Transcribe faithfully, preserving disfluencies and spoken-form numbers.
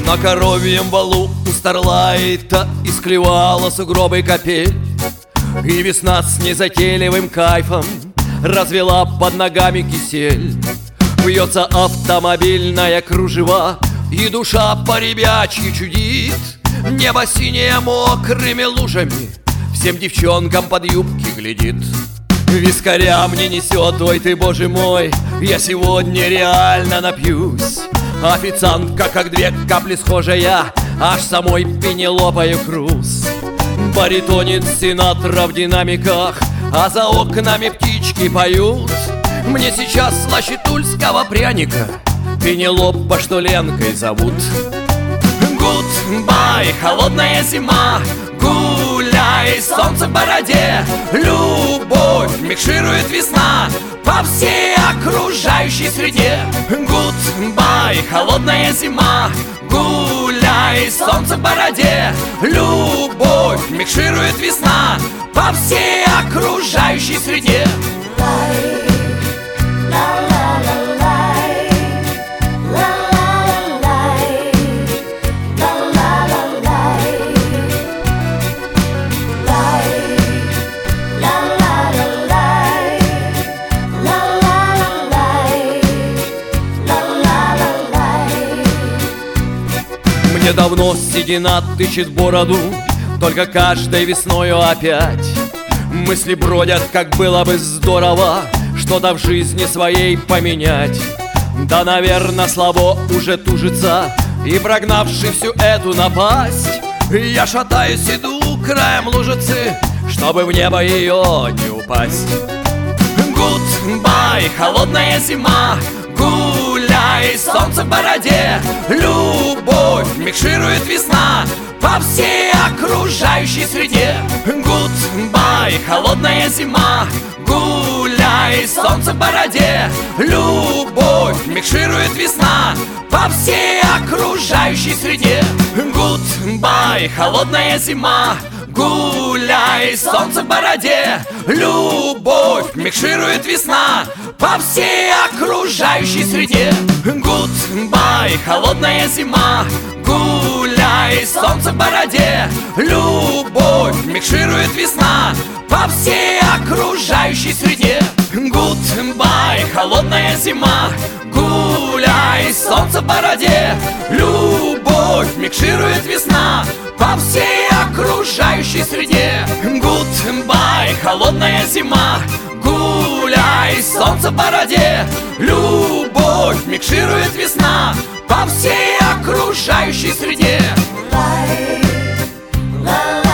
На коровьем валу у Старлайта исклевала сугробы капель, и весна с незатейливым кайфом развела под ногами кисель. Вьется автомобильная кружева, и душа по-ребячьи чудит. Небо синее мокрыми лужами всем девчонкам под юбки глядит. Вискаря мне несет, ой ты, боже мой, я сегодня реально напьюсь. Официантка, как две капли схожая, аж самой Пенелопою Круз. Баритонит Синатра в динамиках, а за окнами птички поют. Мне сейчас слаще тульского пряника Пенелопа, что Ленкой зовут. Гудбай, холодная зима, гуляй, солнце в бороде. Любовь микширует весна по всей окружающей среде. Гудбай, холодная зима, гуляй, солнце в бороде. Любовь микширует весна по всей окружающей среде. Мне давно седина тычет бороду, только каждой весною опять мысли бродят, как было бы здорово что-то в жизни своей поменять. Да, наверное, слабо уже тужится, и прогнавши всю эту напасть, я шатаюсь, иду краем лужицы, чтобы в небо ее не упасть. Гудбай, холодная зима, гуляй, солнце в бороде. Любовь микширует весна по всей окружающей среде. Гудбай, холодная зима, гуляй, солнце в бороде. Любовь микширует весна по всей окружающей среде. Гудбай, холодная зима, гуляй, солнце в бороде. Любовь микширует весна по всей окружающей среде. Гудбай, холодная зима, гуляй, солнце в бороде. Любовь микширует весна по всей окружающей среде. Гудбай, холодная зима, гуляй, солнце в бороде. Любовь микширует весна по всей окружающей среде. Гудбай, холодная зима, гуляй, солнце в бороде. Любовь микширует весна по всей окружающей среде.